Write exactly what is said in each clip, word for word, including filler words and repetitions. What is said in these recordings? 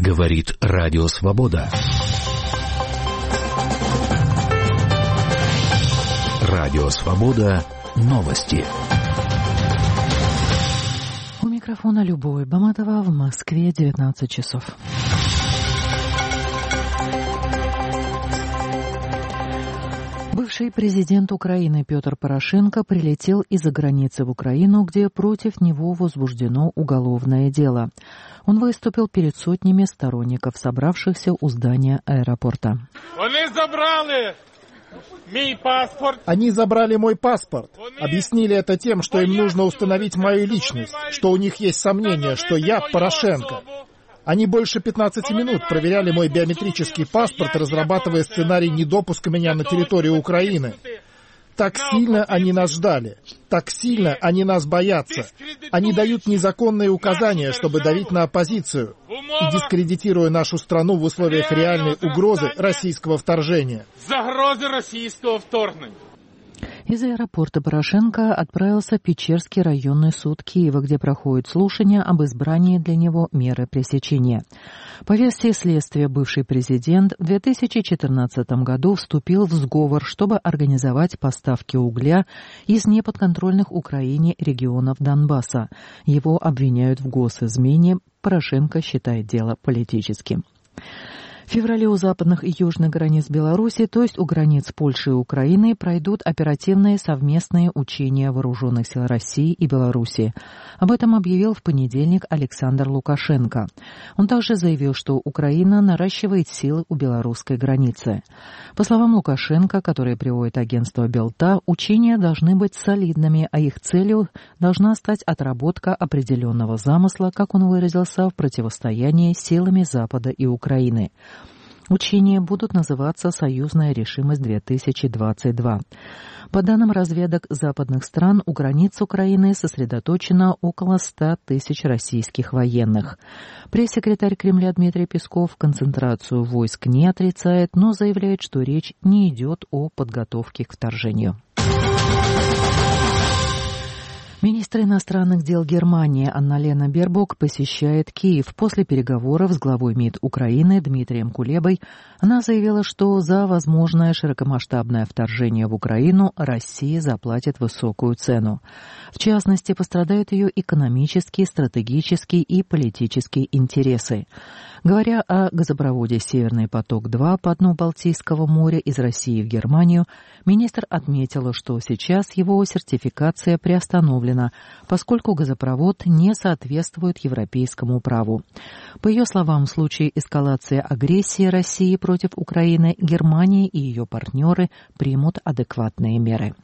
Говорит Радио Свобода. Радио Свобода. Новости. У микрофона Любовь Баматова, в Москве девятнадцать часов. Бывший президент Украины Петр Порошенко прилетел из-за границы в Украину, где против него возбуждено уголовное дело. Он выступил перед сотнями сторонников, собравшихся у здания аэропорта. Они забрали мой паспорт. Они забрали мой паспорт. Объяснили это тем, что им нужно установить мою личность, что у них есть сомнения, что я Порошенко. Они больше пятнадцати минут проверяли мой биометрический паспорт, разрабатывая сценарий недопуска меня на территорию Украины. Так сильно они нас ждали. Так сильно они нас боятся. Они дают незаконные указания, чтобы давить на оппозицию и дискредитируя нашу страну в условиях реальной угрозы российского вторжения. Загрозы российского вторжения. Из аэропорта Порошенко отправился в Печерский районный суд Киева, где проходит слушание об избрании для него меры пресечения. По версии следствия, бывший президент в две тысячи четырнадцатом году вступил в сговор, чтобы организовать поставки угля из неподконтрольных Украине регионов Донбасса. Его обвиняют в госизмене. Порошенко считает дело политическим. В феврале у западных и южных границ Беларуси, то есть у границ Польши и Украины, пройдут оперативные совместные учения вооруженных сил России и Беларуси. Об этом объявил в понедельник Александр Лукашенко. Он также заявил, что Украина наращивает силы у белорусской границы. По словам Лукашенко, которые приводит агентство Белта, учения должны быть солидными, а их целью должна стать отработка определенного замысла, как он выразился, в противостоянии силами Запада и Украины. Учения будут называться «Союзная решимость-две тысячи двадцать два». По данным разведок западных стран, у границ Украины сосредоточено около ста тысяч российских военных. Пресс-секретарь Кремля Дмитрий Песков концентрацию войск не отрицает, но заявляет, что речь не идет о подготовке к вторжению. Министр иностранных дел Германии Анна-Лена Бербок посещает Киев. После переговоров с главой МИД Украины Дмитрием Кулебой она заявила, что за возможное широкомасштабное вторжение в Украину Россия заплатит высокую цену. В частности, пострадают ее экономические, стратегические и политические интересы. Говоря о газопроводе «Северный поток-два» по дну Балтийского моря из России в Германию, министр отметила, что сейчас его сертификация приостановлена, поскольку газопровод не соответствует европейскому праву. По ее словам, в случае эскалации агрессии России против Украины, Германия и ее партнеры примут адекватные меры.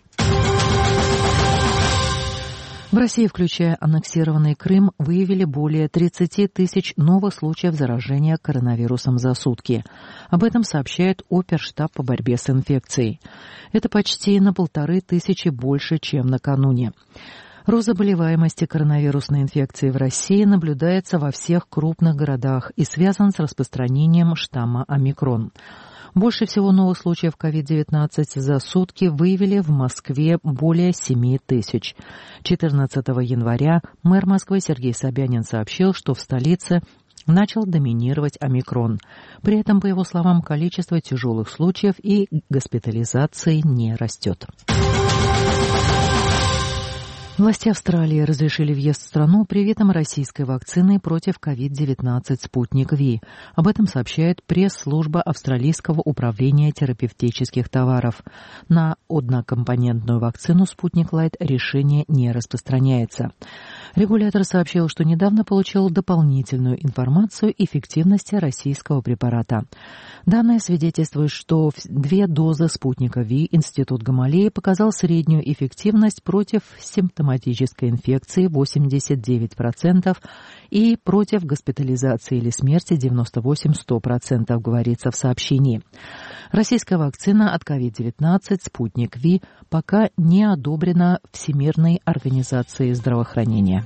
В России, включая аннексированный Крым, выявили более тридцати тысяч новых случаев заражения коронавирусом за сутки. Об этом сообщает Оперштаб по борьбе с инфекцией. Это почти на полторы тысячи больше, чем накануне. Рост заболеваемости коронавирусной инфекцией в России наблюдается во всех крупных городах и связан с распространением штамма омикрон. Больше всего новых случаев ковид девятнадцать за сутки выявили в Москве более семи тысяч. четырнадцатого января мэр Москвы Сергей Собянин сообщил, что в столице начал доминировать омикрон. При этом, по его словам, количество тяжелых случаев и госпитализации не растет. Власти Австралии разрешили въезд в страну привитым российской вакциной против ковид девятнадцать «Спутник Ви». Об этом сообщает пресс-служба Австралийского управления терапевтических товаров. На однокомпонентную вакцину «Спутник Лайт» решение не распространяется. Регулятор сообщил, что недавно получил дополнительную информацию о эффективности российского препарата. Данные свидетельствуют, что две дозы «Спутника Ви» Институт Гамалеи показал среднюю эффективность против симптоматической инфекции восемьдесят девять процентов и против госпитализации или смерти девяносто восемь - сто процентов, говорится в сообщении. Российская вакцина от ковид девятнадцать «Спутник Ви» пока не одобрена Всемирной организацией здравоохранения.